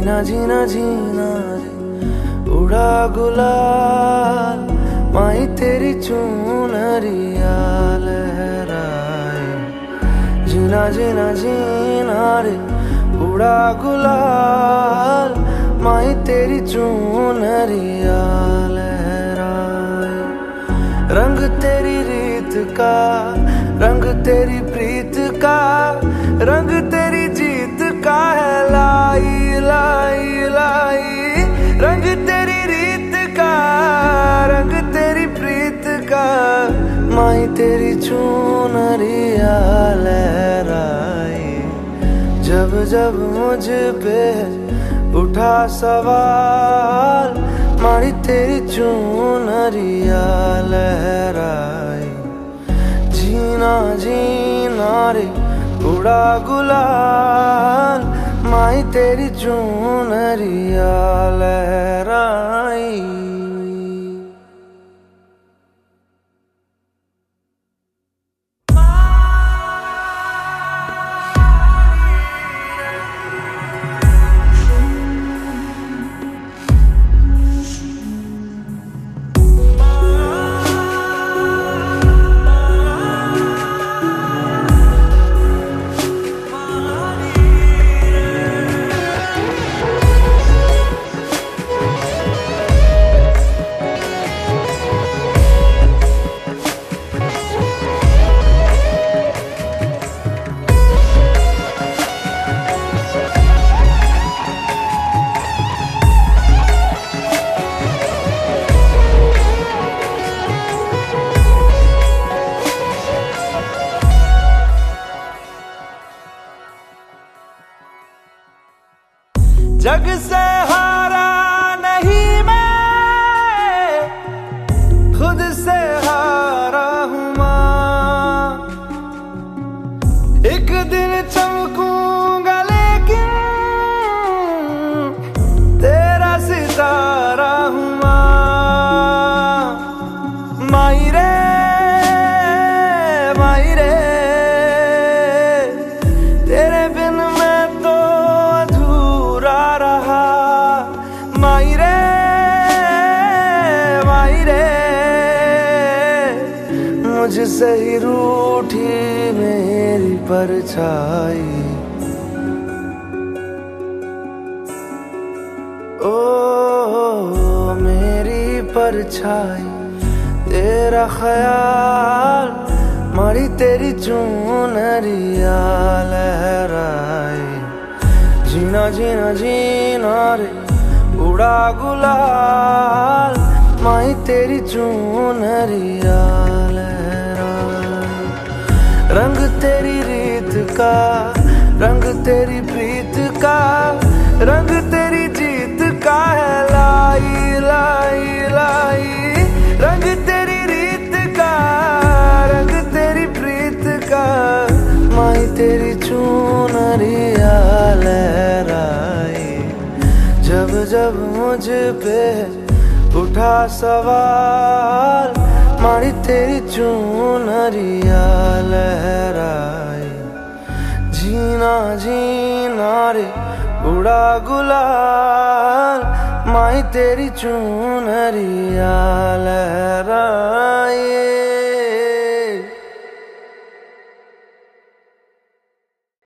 जीना जीना जीना रे उड़ा गुलाल, माही तेरी चुनरिया लहराए। जीना जीना जीना रे उड़ा गुलाल, माही तेरी चुनरिया लहराए। रंग तेरी रीत का, रंग तेरी प्रीत का, रंग तेरी जीत का है लाई लाई लाई। रंग तेरी रीत का, रंग तेरी प्रीत का, माही तेरी चुनरिया लहराए। जब जब मुझ पे उठा सवाल, माही तेरी चुनरिया लहराए। जीना जीना रे उड़ा गुलाल, माही तेरी चुनरिया लहराई। जग से हारा नहीं मैं, खुद से हारा हूँ माँ। एक दिन चमकूंगा लेकिन तेरा सितारा हूँ माँ। माई रे माई रे, तेरे बिन मैं तो अधूरा रहा। माई रे माई रे, मुझसे ही रूठी मेरी परछाई। ओ मेरी परछाई, तेरा ख्याल, माही तेरी चुनरिया लहराए। जीना जीना जीना रे उड़ा गुलाल, माही तेरी चुनरिया लहराए। रंग तेरी रीत का, रंग तेरी प्रीत का, रंग तेरी जीत का है लाई लाई लाई। रंग तेरी रीत का, रंग तेरी प्रीत का, माही तेरी चुनरिया लहराए। जब जब मुझ पे उठा सवाल, माही तेरी चुनरिया लहराए। जीना जीना रे उड़ा गुलाल, माही तेरी चुनरिया